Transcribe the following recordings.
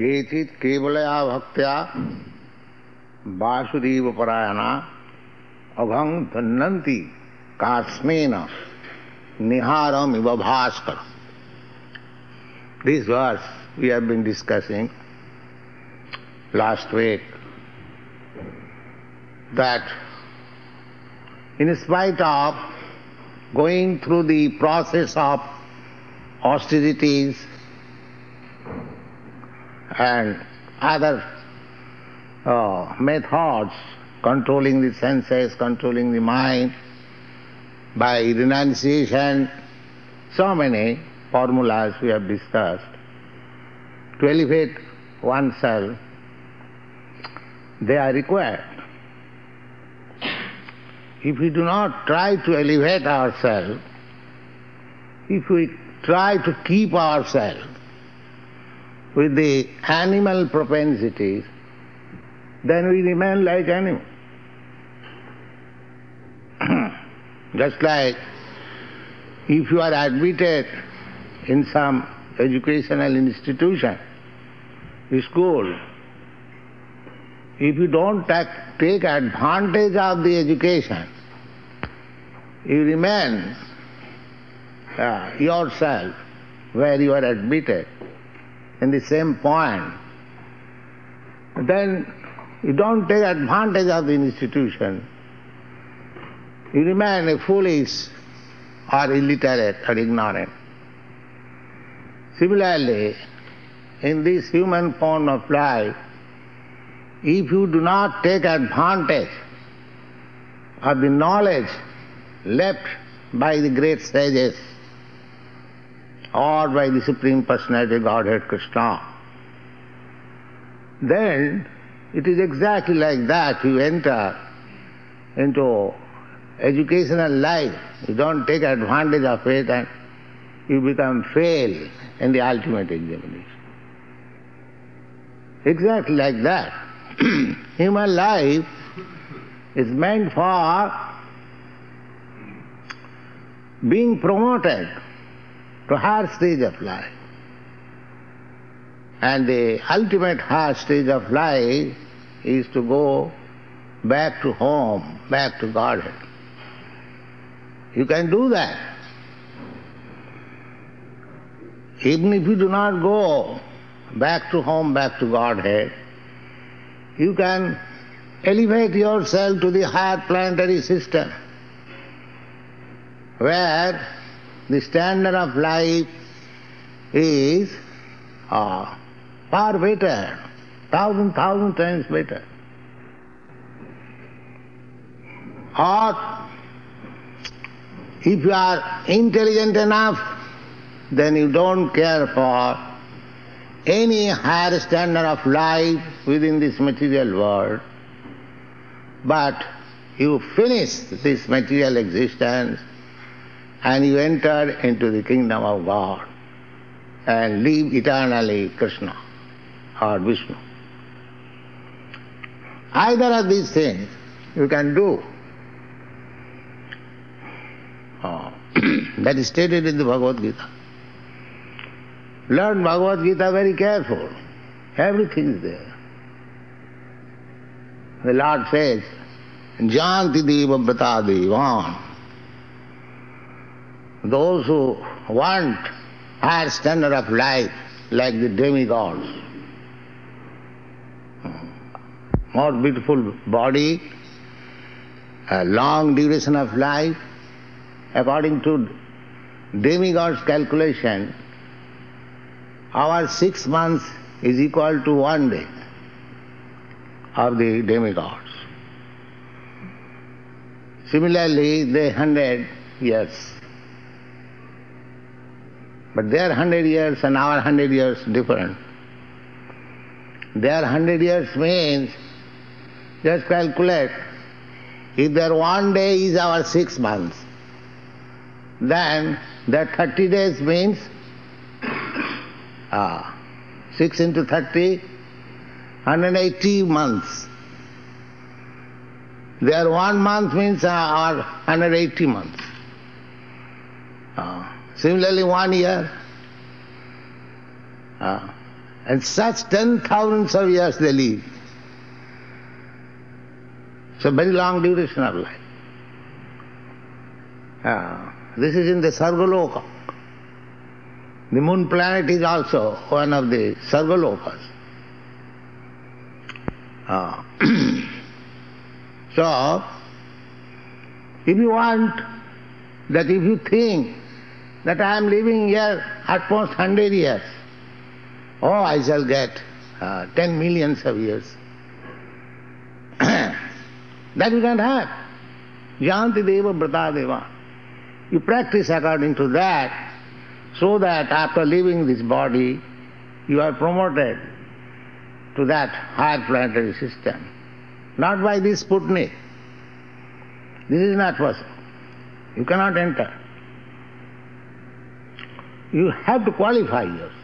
केचित् केवलया भक्त्या वासुदेव परायणा अघं धन्यन्ति कास्मेन निहारम इव Bhaskar. This verse we have been discussing last week, that in spite of going through the process of austerities and other methods, controlling the senses, controlling the mind, by renunciation, so many formulas we have discussed, to elevate oneself, they are required. If we do not try to elevate ourselves, if we try to keep ourselves with the animal propensities, then we remain like animals. Just like if you are admitted in some educational institution, school, if you don't take advantage of the education, you remain yourself where you are admitted in the same point, then you don't take advantage of the institution. You remain a foolish or illiterate or ignorant. Similarly, in this human form of life, if you do not take advantage of the knowledge left by the great sages or by the Supreme Personality of Godhead Krishna, then it is exactly like that. You enter into educational life, you don't take advantage of it, and you become fail in the ultimate examination. Exactly like that. Human life is meant for being promoted to higher stage of life. And the ultimate higher stage of life is to go back to home, back to Godhead. You can do that. Even if you do not go back to home, back to Godhead, you can elevate yourself to the higher planetary system, where the standard of life is far better, thousand times better. Or if you are intelligent enough, then you don't care for any higher standard of life within this material world, but you finish this material existence and you enter into the kingdom of God and live eternally Krishna or Vishnu. Either of these things you can do. That is stated in the Bhagavad Gita. Learn Bhagavad Gita very careful. Everything is there. The Lord says, Janti Deva Vrata Devan. Those who want higher standard of life, like the demigods, more beautiful body, a long duration of life, according to demigods' calculation, our 6 months is equal to 1 day of the demigods. Similarly, they 100 years. But their 100 years and our 100 years different. Their 100 years means, just calculate, if their 1 day is our 6 months, then that 30 days means 6 into 30, 180 months. Their 1 month means our 180 months. Similarly, 1 year And such 10,000s of years they live. It's a very long duration of life. This is in the Sargaloka. The moon planet is also one of the Sargalokas. So, if you want, that if you think that I am living here at most 100 years, I shall get 10 millions of years. That you can't have. Janti deva brata deva. You practice according to that, so that after leaving this body, you are promoted to that higher planetary system. Not by this Sputnik. This is not possible. You cannot enter. You have to qualify yourself.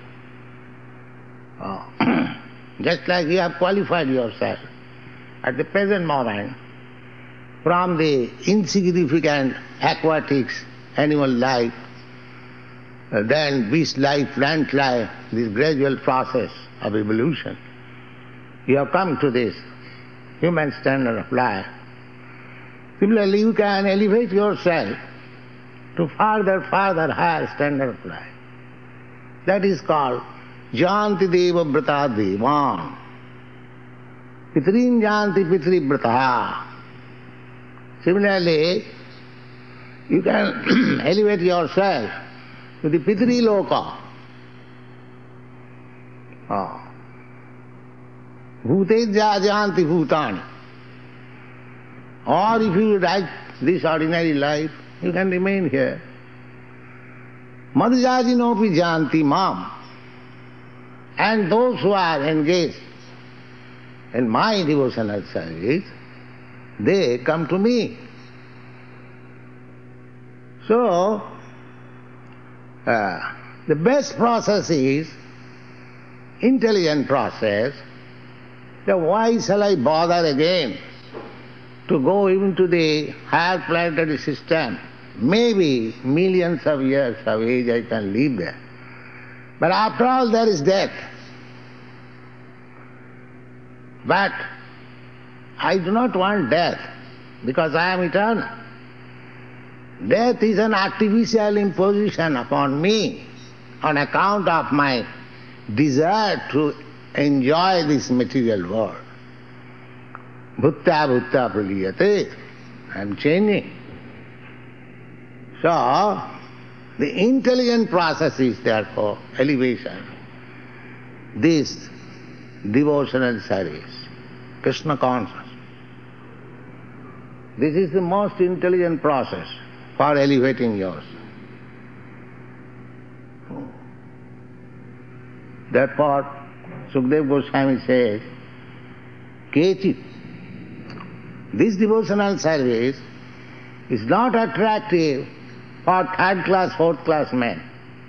Just like you have qualified yourself at the present moment from the insignificant aquatics, animal life, then beast life, plant life, this gradual process of evolution. You have come to this human standard of life. Similarly, you can elevate yourself to further higher standard of life. That is called Janti deva brata devan. Pitrin janti pitri brata. Similarly, you can elevate yourself to the pitri loka. Bhuteja janti bhutani. Or if you like this ordinary life, you can remain here. Madhyajinopi janti mam. And those who are engaged in my devotional service, they come to me. So, the best process is intelligent process. Then why shall I bother again to go even to the higher planetary system? Maybe millions of years of age I can live there. But after all, there is death. But I do not want death because I am eternal. Death is an artificial imposition upon me on account of my desire to enjoy this material world. Bhutta bhutta praliyate. I am changing. So, the intelligent process is therefore elevation. This devotional service, Krishna consciousness. This is the most intelligent process for elevating yourself. Therefore, Sukdev Goswami says, Kechit, this devotional service is not attractive for third class, fourth class men.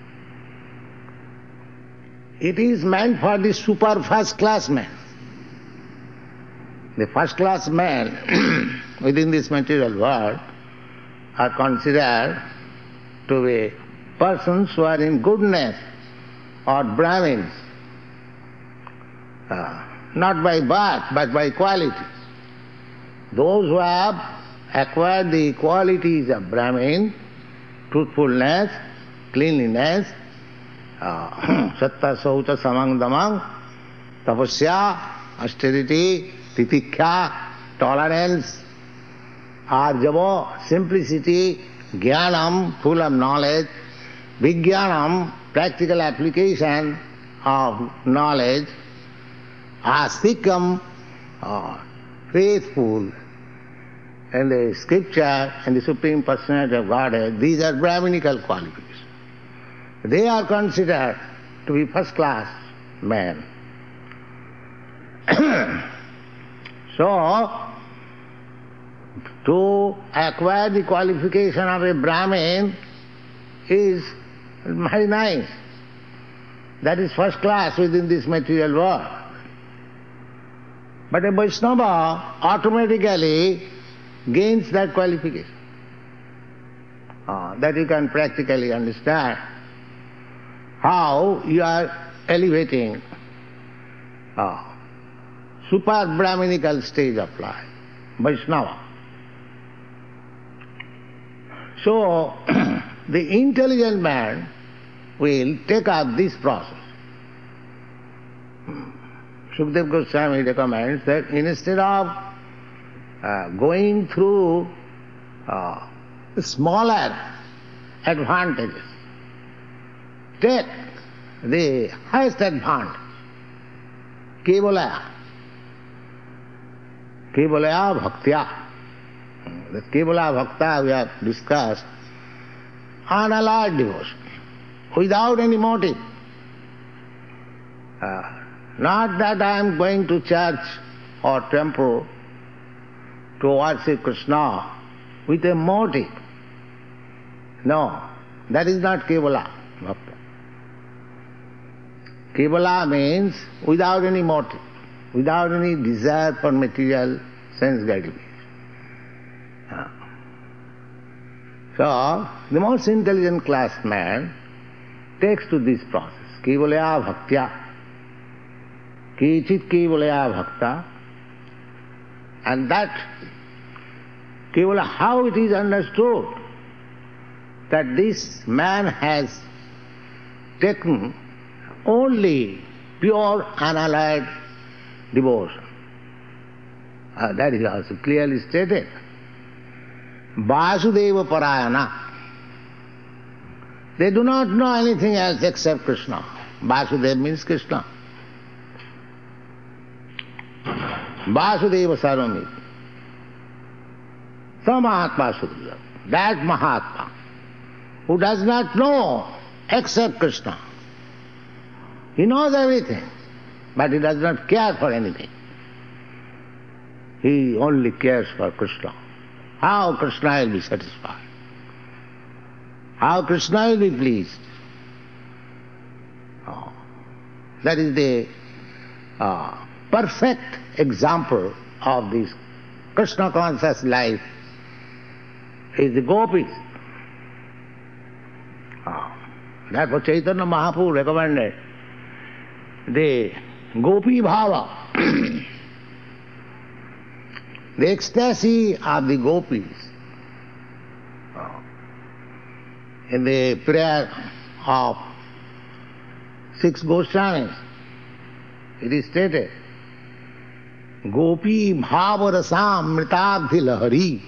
It is meant for the super first class men. The first class men within this material world are considered to be persons who are in goodness or Brahmins, not by birth but by quality. Those who have acquired the qualities of Brahmin, truthfulness, cleanliness, satta saucha samang damang, tapasya, austerity, titikha, tolerance, arjava, simplicity, jnanam, full of knowledge, vijnanam, practical application of knowledge, astikam, faithful in the scripture and the Supreme Personality of Godhead. These are Brahminical qualities. They are considered to be first class men. So, to acquire the qualification of a Brahmin is very nice. That is first class within this material world. But a Vaishnava automatically gains that qualification. That you can practically understand how you are elevating super Brahminical stage of life, Vaishnava. So, the intelligent man will take up this process. Sukadeva Goswami recommends that instead of going through smaller advantages, take the highest advantage, Kevalaya. Kevalaya Bhaktya. The Kevala Bhakta we have discussed, unalloyed devotion, without any motive. Not that I am going to church or temple to worship Krishna with a motive. No, that is not Kevala Bhakta. Kevala means without any motive, without any desire for material sense gratification. So, the most intelligent class man takes to this process, Kevalaya Bhaktya, Kichit Kevalaya Bhakta, and that Kevala, how it is understood that this man has taken only pure unalloyed devotion. That is also clearly stated. Vasudeva Parayana. They do not know anything else except Krishna. Vasudeva means Krishna. Vasudeva Sarvamiti. So Mahatma Sudhya. That Mahatma who does not know except Krishna. He knows everything, but he does not care for anything. He only cares for Krishna. How Krishna will be satisfied? How Krishna will be pleased? That is the perfect example of this Krishna conscious life is the gopis. Therefore Chaitanya Mahaprabhu recommended the gopi bhava, the ecstasy of the gopis. In the prayer of 6 Goswamis, it is stated, Gopi bhava rasam mritabdhi lahari.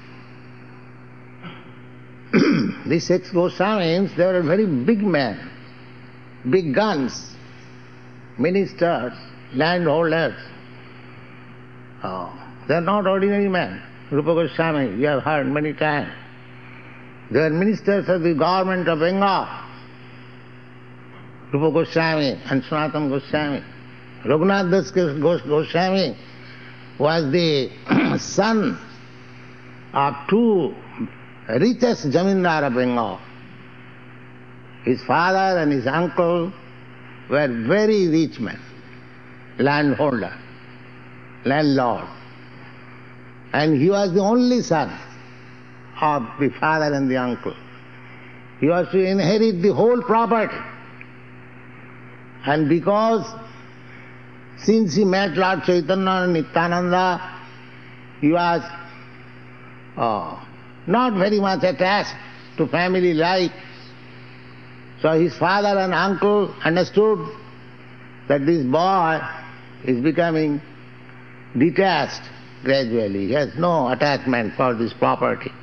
These 6 Goswamis, they were very big men, big guns, ministers, landholders. They are not ordinary men. Rupa Goswami, you have heard many times. They are ministers of the government of Bengal. Rupa Goswami and Sanatana Goswami. Raghunath Das Goswami was the son of 2 richest zamindar of Bengal. His father and his uncle were very rich men, landholder, landlord. And he was the only son of the father and the uncle. He was to inherit the whole property. And because since he met Lord Chaitanya and Nityananda, he was not very much attached to family life. So his father and uncle understood that this boy is becoming detached gradually. He has no attachment for this property.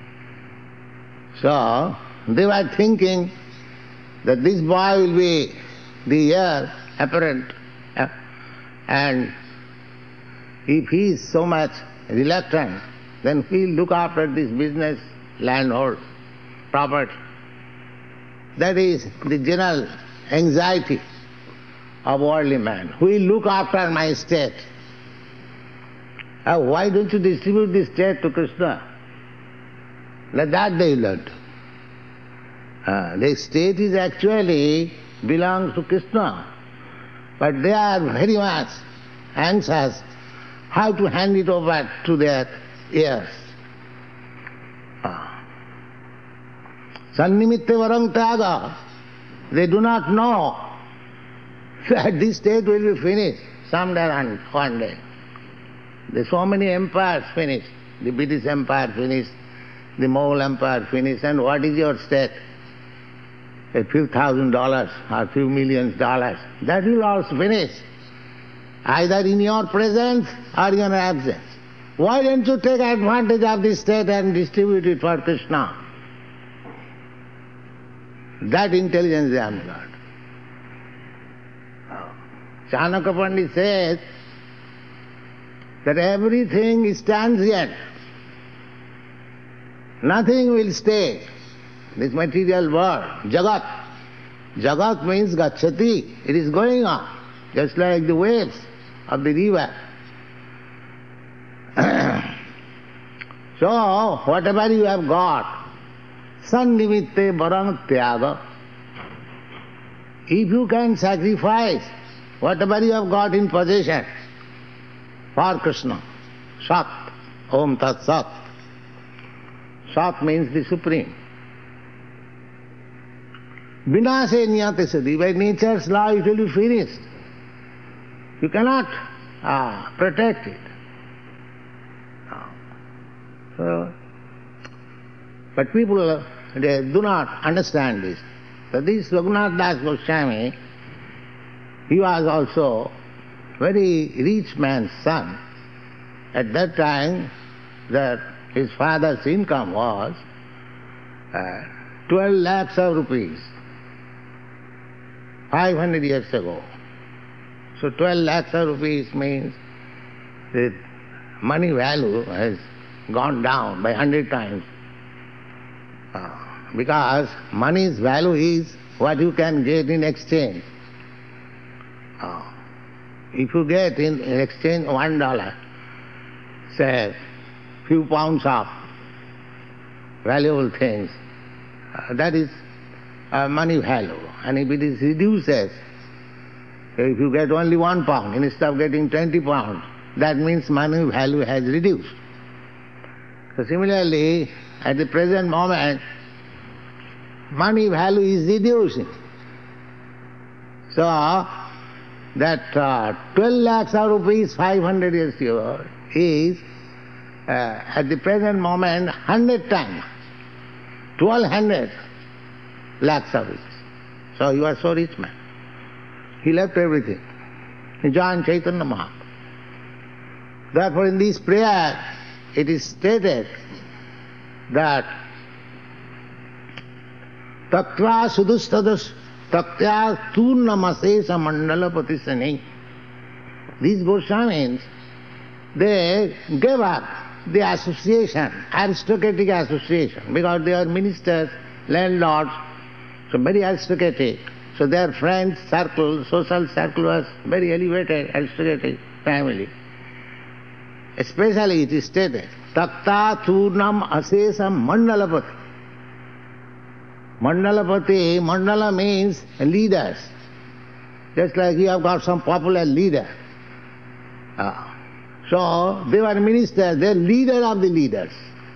So they were thinking that this boy will be the heir apparent, and if he is so much reluctant, then he will look after this business, landhold, property. That is the general anxiety of worldly man. Who will look after my estate? Why don't you distribute the estate to Krishna? Like that they learned. The estate is actually belongs to Krishna, but they are very much anxious how to hand it over to their heirs. Sannimitte varang tyaga. They do not know that this state will be finished. someday and one day. There's so many empires finished. The British Empire finished, the Mughal Empire finished, and what is your state? A few $1,000s or few millions dollars. That will also finish, either in your presence or in your absence. Why don't you take advantage of this state and distribute it for Krishna? That intelligence I am got. Chanakya Pandit says that everything is transient. Nothing will stay. This material world, Jagat. Jagat means gacchati. It is going on, just like the waves of the river. So, whatever you have got, sannimitte varang tyaga. If you can sacrifice whatever you have got in possession for Krishna, Sat, Om Tat Sat. Sat means the Supreme. Vinase niyate sati, by nature's law it will be finished. You cannot protect it. So, but people, they do not understand this. So this Raghunath Das Goswami, he was also very rich man's son. At that time, that his father's income was 12 lakhs of rupees, 500 years ago. So 12 lakhs of rupees means the money value has gone down by 100 times. Because money's value is what you can get in exchange. If you get in exchange $1, say few pounds of valuable things, that is money value. And if it is reduces, if you get only 1 pound instead of getting 20 pounds, that means money value has reduced. So similarly, at the present moment, money value is reducing. So that 12 lakhs of rupees 500 years ago is at the present moment 100 times, 1200 lakhs of rupees. So he was so rich man. He left everything. He joined Chaitanya Mahaprabhu. Therefore in this prayer it is stated that Tattva Sudustadas Tattya Turnamasesa Mandalapati Sani. These Goswamis, they gave up the association, aristocratic association, because they are ministers, landlords, so very aristocratic. So their friends' circle, social circle was very elevated, aristocratic family. Especially it is stated, Tatta Turnam Asesam Mandalapati. Mandalapati, Mandala means leaders. Just like you have got some popular leader. So they were ministers, they are leader of the leaders.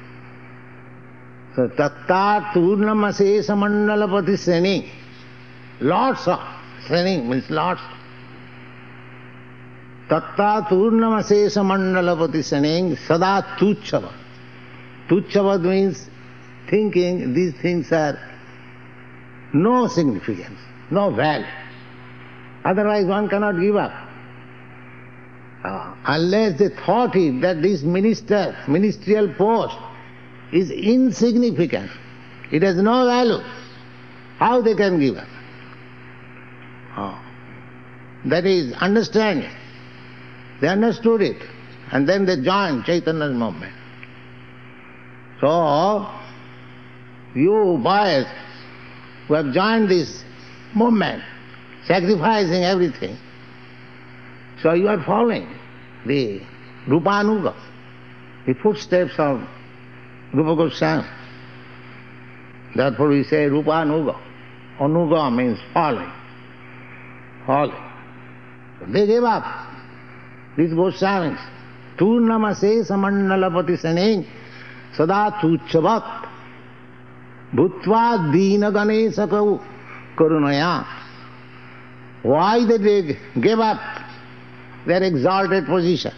So Tatta Turnam Asesa Mandalapati Sreni. Lots of, Sreni means lots. Tatta Turnam Asesa Mandalapati Sreni Sada Tuchava. Tuchava means thinking these things are no significance, no value. Otherwise one cannot give up. Unless they thought it that this ministerial post is insignificant, it has no value, how they can give up? That is understanding. They understood it and then they joined Chaitanya's movement. So, you boys who have joined this movement, sacrificing everything, so you are following the Rupanuga, the footsteps of Rupa Goswami. Therefore we say Rupanuga. Anuga means following. Following. So they gave up. These Goswamis. Turnamase samandalapati saning sada tuchavat bhutva dina ganesakau karunaya. Why they gave up their exalted position.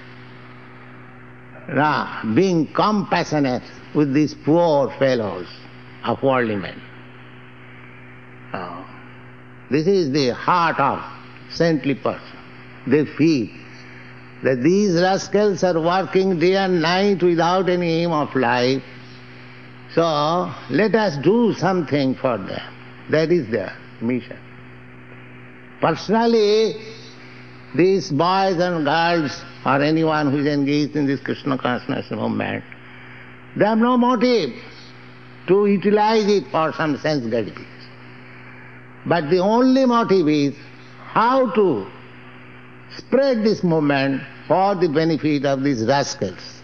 Now, being compassionate with these poor fellows of worldly men. This is the heart of saintly person. They feel that these rascals are working day and night without any aim of life. So let us do something for them. That is their mission. Personally, these boys and girls or anyone who is engaged in this Krishna consciousness movement, they have no motive to utilize it for some sense gratification. But the only motive is how to spread this movement for the benefit of these rascals.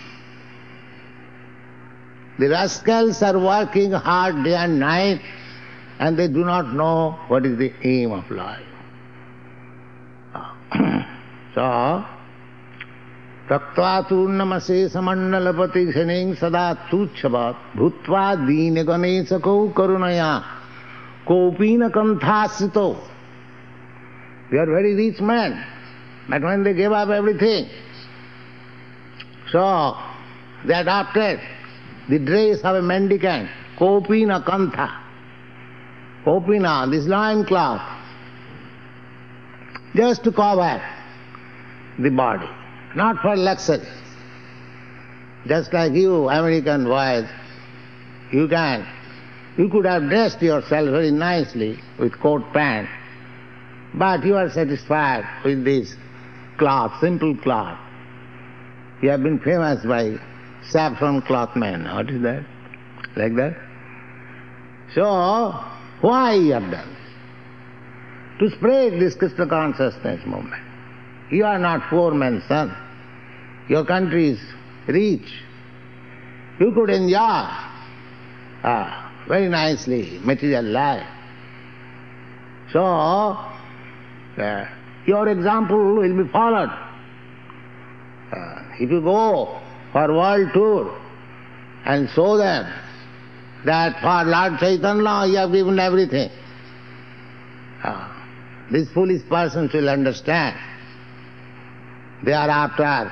The rascals are working hard day and night and they do not know what is the aim of life. So, Taktva turnamase samandalapati kshaning sada tuchhavat bhutva dīne ganesako karunaya kopina kanthasito. They are very rich men, but when they gave up everything, so they adopted the dress of a mendicant, kopina kantha. Kopina, this loin cloth, just to cover the body, not for luxury. Just like you, American boys, you could have dressed yourself very nicely with coat pant, but you are satisfied with this cloth, simple cloth. You have been famous by saffron cloth men. What is that? Like that? So, why you have done this? To spread this Krishna consciousness movement. You are not poor man's son. Your country is rich. You could enjoy very nicely material life. So, your example will be followed. If you go for world tour and show them that for Lord Chaitanya you have given everything, these foolish persons will understand. They are after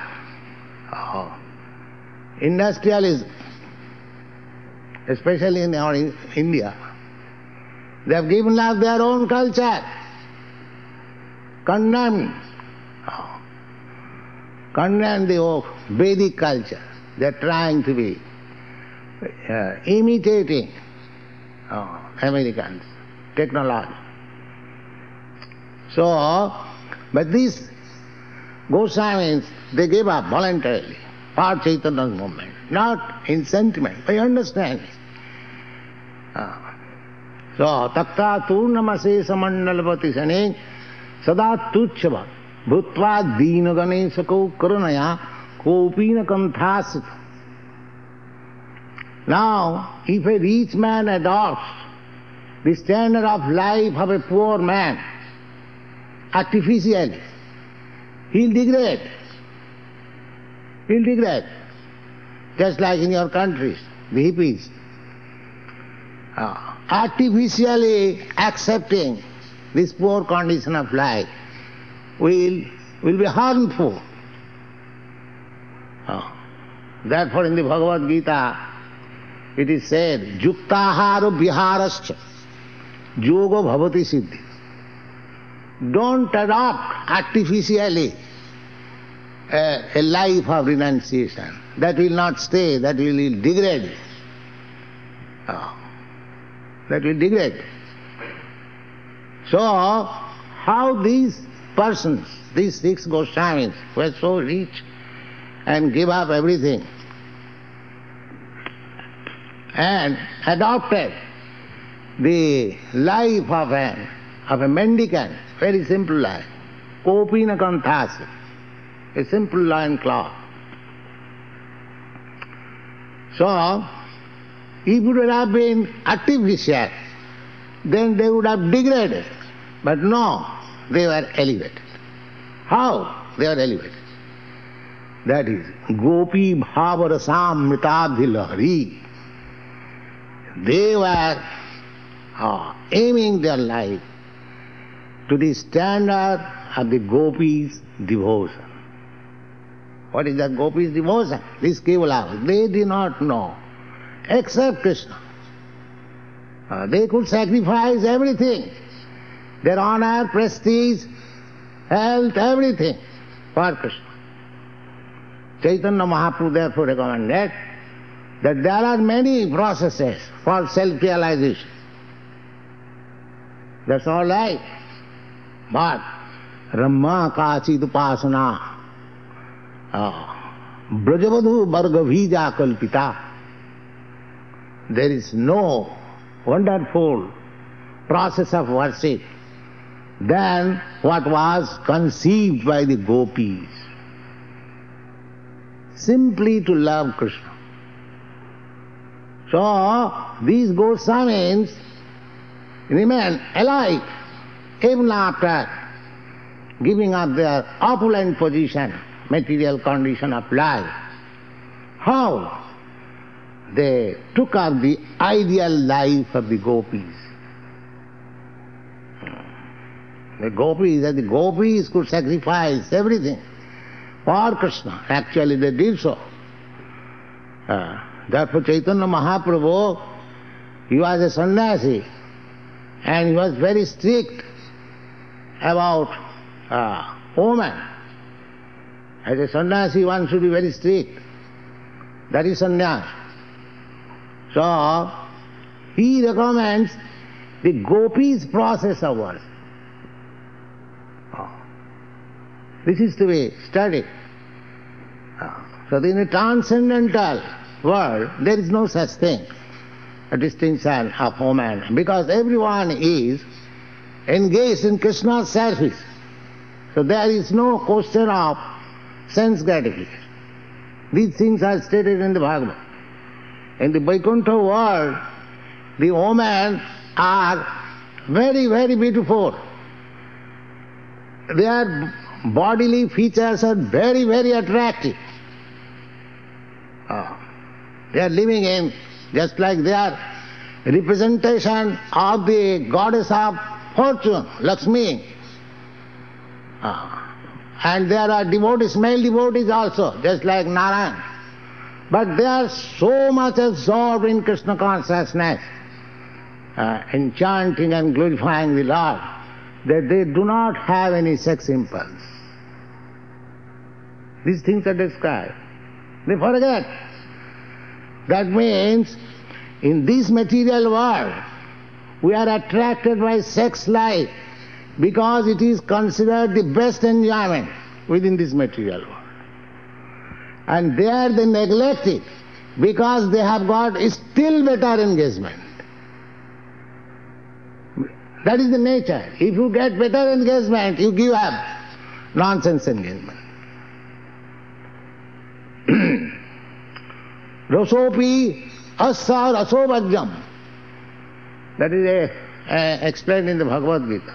industrialism, especially in India. They have given up their own culture, condemned the Vedic culture. They are trying to be imitating Americans' technology. So, but these Goswamis, they gave up voluntarily for Chaitanya's movement, not in sentiment, by understanding. So, takta turnamase samandalapati sane sada tuchhava bhutva dīna ganesako karunaya kopina kanthasita. Now, if a rich man adopts the standard of life of a poor man artificially, he'll degrade. He'll degrade. Just like in your countries, the hippies. Artificially accepting this poor condition of life will be harmful. Therefore in the Bhagavad Gita it is said, Yuktaharo viharascha yoga bhavati siddhi. Don't adopt artificially a life of renunciation. That will not stay, that will degrade. That will degrade. So, how these persons, these 6 Goswamis, were so rich and give up everything and adopted the life of a mendicant, very simple life, kopina kanthasa, a simple loin cloth. So, if it would have been artificial, then they would have degraded. But no, they were elevated. How they are elevated? That is, gopi bhavarasam mritadhilahari. They were aiming their life to the standard of the gopis' devotion. What is that gopis' devotion? These Kevalas, they did not know except Krishna. They could sacrifice everything, their honor, prestige, health, everything for Krishna. Chaitanya Mahaprabhu therefore recommended that there are many processes for self-realization. That's all right. But Ramma Kachid Upasana, Brajavadhu Bhargavija Kalpita, there is no wonderful process of worship than what was conceived by the gopis. Simply to love Krishna. So, these Goswamis remain alive even after giving up their opulent position, material condition of life. How? They took up the ideal life of the gopis. The gopis could sacrifice everything for Krishna. Actually they did so. Therefore Chaitanya Mahaprabhu, he was a sannyasi and he was very strict about women. As a sannyasi one should be very strict. That is sannyas. So he recommends the gopis' process of worship. This is to be studied. So in the transcendental world, there is no such thing, a distinction of woman, because everyone is engaged in Krishna's service. So there is no question of sense gratification. These things are stated in the Bhagavad. In the Vaikuntha world, the women are very, very beautiful. Their bodily features are very, very attractive. They are living in, just like they are representation of the goddess of fortune, Lakshmi. And there are devotees, male devotees also, just like Narayan. But they are so much absorbed in Krishna consciousness, in chanting and glorifying the Lord, that they do not have any sex impulse. These things are described. They forget. That means in this material world we are attracted by sex life because it is considered the best enjoyment within this material world. And there they neglect it because they have got still better engagement. That is the nature. If you get better engagement, you give up nonsense engagement. Rasopi assa rasovajjam. That is explained in the Bhagavad Gita.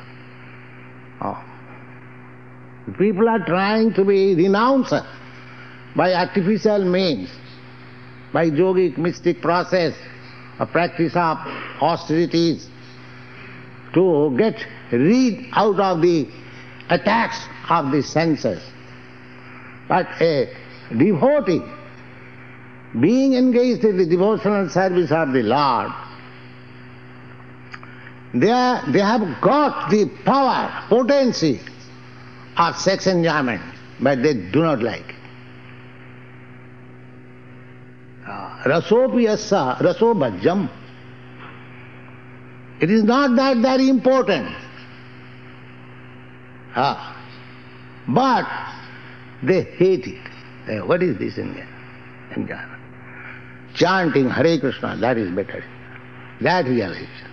People are trying to be renounced by artificial means, by yogic mystic process, a practice of austerities, to get rid out of the attacks of the senses. But a devotee, being engaged in the devotional service of the Lord, they have got the power, potency of sex enjoyment, but they do not like it. Rasopi assa raso bhajjam. It is not that very important. But they hate it. What is this enjoyment? Chanting Hare Krishna, that is better. That realization.